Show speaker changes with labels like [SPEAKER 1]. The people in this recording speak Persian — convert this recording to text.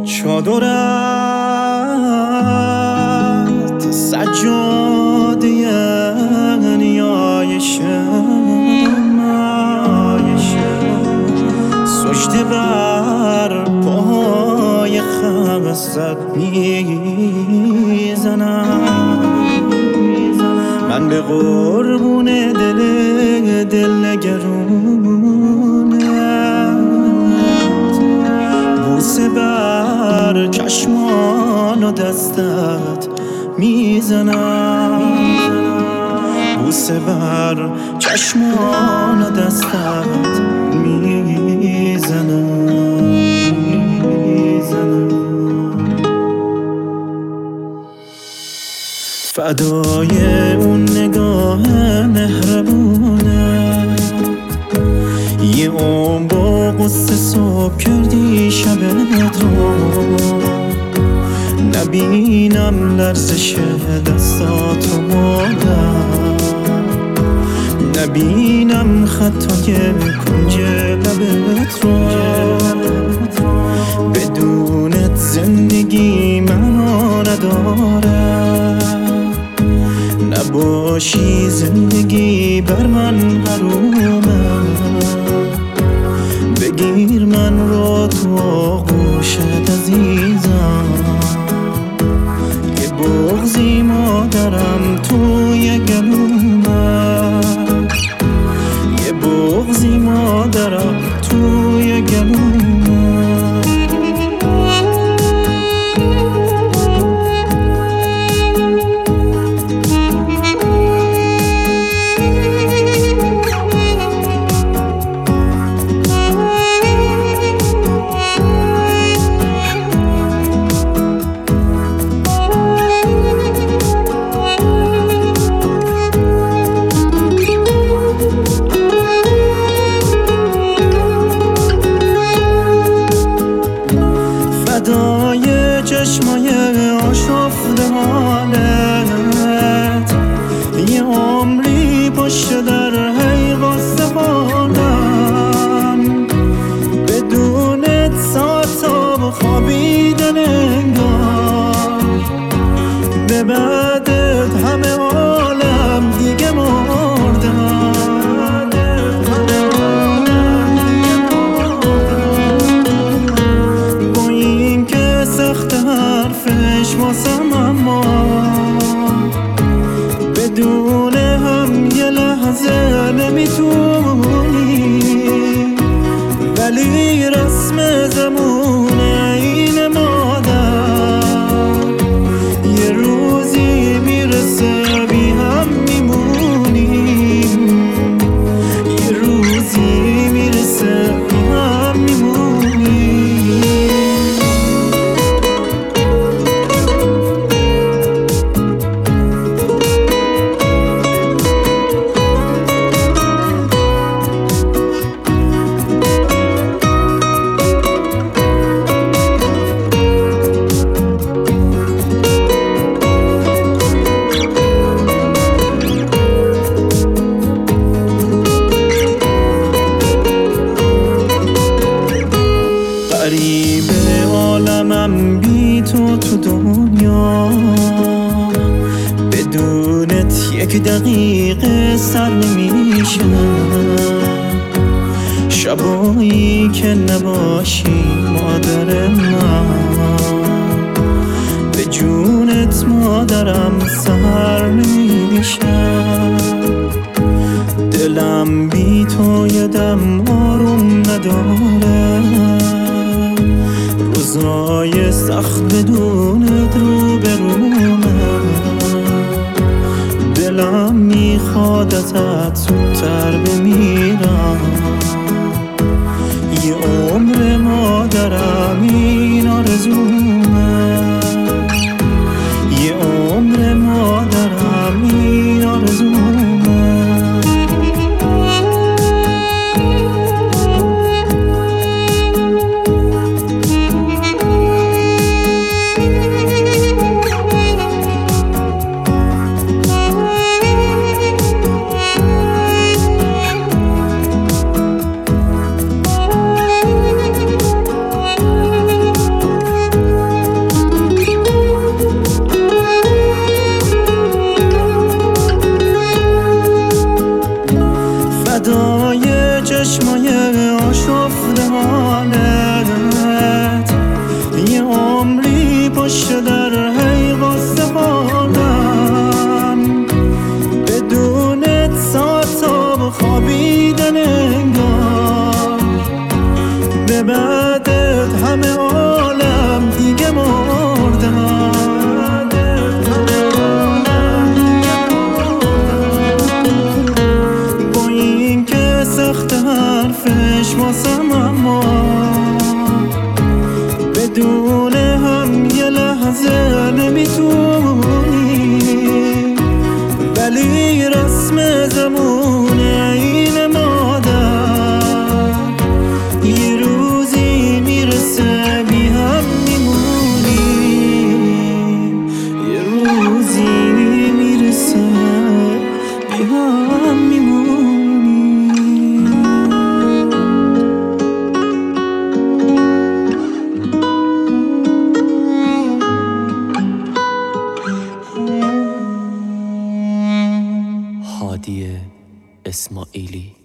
[SPEAKER 1] چادرت سجاده نیایشم، سجده بر پای خستت میزنم. من به قربون دل نگرونت، بوسه بر چشمان و دستت میزنم، بوسه بر چشمان و دستت میزنم. فدای اون نگاه مهربونه، یه عمر با قصه صبح کردی شبت رو، نبینم لرزش دستاتو مادر، نبینم خطای کنج لبت رو. بدونت زندگی معنا نداره، نباشی زندگی بر من حرومه. بگیر من رو تو آغوشت عزیزم، یه بغضی مادرم توی گلومه، یه بغضی مادرم توی گلومه. فدای چشمای آشفته حالت، یه عمری پشت در هی واسه بالم. بدونت ساعتا خوابیدن انگار، به بعدت همه عالم دیگه مردم. حرفش واسم اما بدون هم یه لحظه نمیتونی، ولی رسم زمونه این مادر، یه روزی میرسه بی هم میمونیم، یه روزی میرسه بی هم میمونیم. غریب عالمم بی تو دنیا، بدونت یک دقیقه سر نمیشه. شبایی که نباشی مادر من، به جونت مادرم سر نمیشه. دلم بی تو یه دم آروم نداره، روزای سخت بدونت رو برومه. دلم میخواد ازت زودتر بمیرم، یه عمر مادرم این آرزومه، یه عمر مادرم این آرزومه. بعدت همه عالم دیگه مردن. با این که سخت حرفش واسم، اما بدون هم یه لحظه نمیتونی، ولی رسم زمونه این مادر یه روزی میرسه بی هم میمونیم، یه روزی میرسه بی هم میمونیم. هادی اسماعیلی.